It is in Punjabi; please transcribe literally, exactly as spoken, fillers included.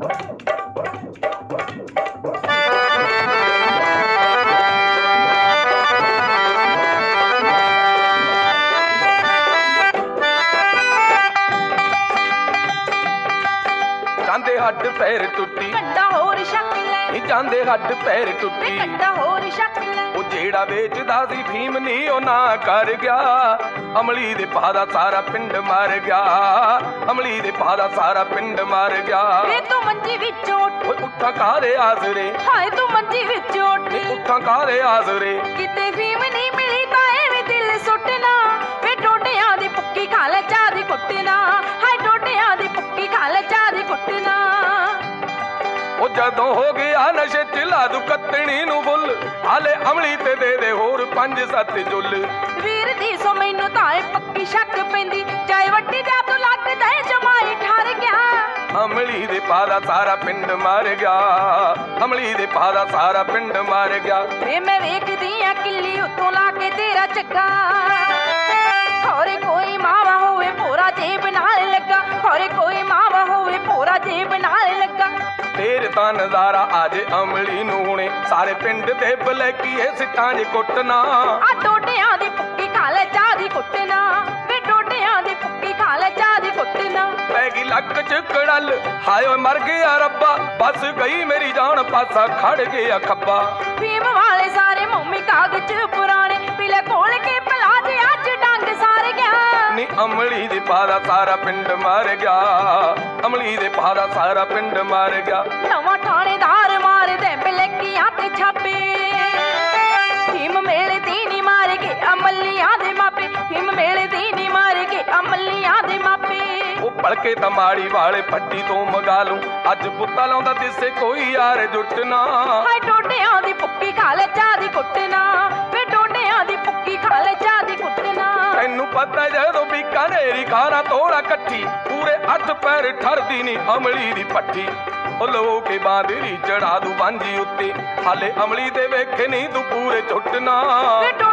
ਜਾਂਦੇ ਹੱਡ ਪੈਰ ਟੁੱਟੀ ਕੱਡਾ ਹੋਰ ਸ਼ੱਕ ਲੈ ਨੀ ਜਾਂਦੇ ਹੱਡ ਪੈਰ ਟੁੱਟੀ ਕੱਡਾ ਹੋਰ ਸ਼ੱਕ ਲੈ ਉਹ ਜਿਹੜਾ ਵੇਚਦਾ ਸੀ ਫੀਮ ਨੀ ਉਹ ਨਾ ਕਰ ਗਿਆ ਅਮਲੀ ਦੇ ਪਾ ਦਾ ਸਾਰਾ ਪਿੰਡ ਮਰ ਗਿਆ ਅਮਲੀ ਦੇ ਪਾ ਦਾ ਸਾਰਾ ਪਿੰਡ ਮਰ ਗਿਆ ਵੇ ਤੂੰ ਮੰਜੀ ਵਿੱਚ ਉੱਠ ਓਏ ਉੱਠਾਂ ਕਾਹਦੇ ਆਸਰੇ ਹਾਏ ਤੂੰ ਮੰਜੀ ਵਿੱਚ ਉੱਠ ਨੀ ਉੱਠਾਂ ਕਾਹਦੇ ਆਸਰੇ ਕਿਤੇ ਫੀਮ ਨਹੀਂ ਮਿਲੀ ਤਾਂ ਐਵੇਂ ਦਿਲ ਸੁੱਟਣਾ ਵੇ ਟੋਟਿਆਂ ਦੀ ਪੁੱਕੀ ਖਾ ਲੈ ਚਾਹ ਦੀ ਕੁੱਟਣਾ ਹਾਏ ਟੋਟਿਆਂ ਦੀ ਪੁੱਕੀ ਖਾ ਲੈ ਚਾਹ ਦੀ ਕੁੱਟਣਾ ਉਹ ਜਦੋਂ ਹੋ ਗਿਆ ਨਸ਼ੇ ਚ ਲਾ ਦੂ ਕੱਤਣੀ ਨੂੰ ਫੁੱਲ ਹਾਲੇ ਅਮਲੀ ਤੇ ਦੇ ਦੇ ਹੋਰ ਪੰਜ ਸੱਤ ਜੁੱਲ ਵੀਰ ਦੀ ਸੋ ਮੈਨੂੰ ਤਾਂ ਇਹ ਪੱਕੀ ਸ਼ੱਕ ਪੈਂਦੀ ਚਾਹੇ ਵੱਡੀ ਦਾ ਤੂੰ ਲੱਗਦਾ ਜਮਾਈ ਠਰ ਗਿਆ ਅਮਲੀ ਦੇ ਪਾ ਦਾ ਸਾਰਾ ਪਿੰਡ ਮਰ ਗਿਆ ਅਮਲੀ ਦੇ ਪਾ ਦਾ ਸਾਰਾ ਪਿੰਡ ਮਰ ਗਿਆ ਵੇ ਮੈਂ ਵੇਖਦੀ ਆ ਕਿੱਲੀ ਉੱਤੋਂ ਲਾ ਕੇ ਤੇਰਾ ਚੱਗਾ ਹੋਰੇ ਕੋਈ ਮਾਵਾ ਹੋਵੇ ਭੋਰਾ ਜੇਬ ਨਾਲ ਲੱਗਾ ਹੋਰੇ ਕੋਈ ਮਾਵਾ ਹੋਵੇ ਭੋਰਾ ਜੇਬ ਨਾਲ ਲੱਗਾ ਫੇਰ ਤਾਂ ਨਜ਼ਾਰਾ ਆਜੇ ਅਮਲੀ ਨੂੰ ਹੁਣੇ ਸਾਰੇ ਪਿੰਡ ਦੇ ਬਲੈਕੀਏ ਸਿੱਟਾਂ ਜੇ ਕੁੱਟਣਾ ਆ ਡੋਡਿਆਂ ਦੀ ਪੁੱਕੀ ਖਾ ਲੈ ਚਾਹ ਦੀ ਕੁੱਟਣਾ ਵੇ ਡੋਡਿਆਂ ਦੀ ਪੁੱਕੀ ਖਾ ਲੈ ਚਾਹ ਦੀ ਕੁੱਟਣਾ ਪੈ ਗਈ ਲੱਕ ਚ ਕੜਲ ਹਾਏ ਓਏ ਮਰ ਗਿਆ ਰੱਬਾ ਬਸ ਗਈ ਮੇਰੀ ਜਾਨ ਪਾਸਾ ਖੜ ਗਿਆ ਖੱਬਾ ਫੀਮ ਵਾਲੇ ਸਾਰੇ ਮੋਮੀ ਕਾਗਜ਼ ਪੁਰਾਣੇ ਪੀਲੇ ਕੋਲ ਕੇ ਭਲਾ ਜੇ ਅੱਜ ਡੰਗ ਸਾਰ ਗਿਆ ਨੀ ਅਮਲੀ ਦੇ ਪਾ ਦਾ ਸਾਰਾ ਪਿੰਡ ਮਰ ਗਿਆ ਅਮਲੀ ਦੇ ਪਾ ਦਾ ਸਾਰਾ ਪਿੰਡ ਮਰ ਗਿਆ ਨਵਾਂ ਥਾਣੇਦਾਰ ਮਾਰਦੇ ਬਲੇਕੀਆਂ ਤੇ ਛਾਪੇ ਹਿਮ ਮੇਲੇ ਦੀ ਨੀ ਮਾਰ ਕੇ ਅਮਲੀਆਂ ਦੇ ਮਾਪੇ ਹਿਮ ਮੇਲੇ ਦੀ ਨੀ ਮਾਰ ਕੇ ਅਮਲੀਆਂ ਦੇ ਮਾਪੇ ਉਹ ਭਲਕੇ ਤਾਂ ਮਾੜੀ ਵਾਲੇ ਪੱਟੀ ਤੋਂ ਮਗਾ ਲੂੰ ਅੱਜ ਬੁੱਤਾ ਲਾਉਂਦਾ ਦਿਸੇ ਕੋਈ ਯਾਰ ਜੁੱਟਣਾ ਹਾਏ ਟੋਡਿਆਂ ਦੀ ਪੁੱਕੀ ਖਾ ਲੈ ਚਾਹ ਦੀ ਕੁੱਟਣਾ ਵੇ ਟੋਡਿਆਂ ਦੀ ਪੁੱਕੀ ਖਾ ਲੈ ਚਾਹ ਦੀ ਕੁੱਟਣਾ ਤੈਨੂੰ ਪਤਾ ਜਦੋਂ ਬੀਕਾਨੇਰੀ ਖਾਰਾ ਤੋੜਾ ਇਕੱਠੀ ਪੂਰੇ ਅੱਠ ਪੈਰ ਠਰਦੀ ਨੀ ਅਮਲੀ ਦੀ ਪੱਠੀ ਉਹ ਲੋ ਕੇ ਬਾਂਦਰੀ ਚੜਾ ਦੂ ਬਾਂਜੀ ਉੱਤੇ ਹਾਲੇ ਅਮਲੀ ਦੇ ਵੇਖੇ ਨਹੀਂ ਤੂੰ ਪੂਰੇ ਝੁੱਟਣਾ ਵੇ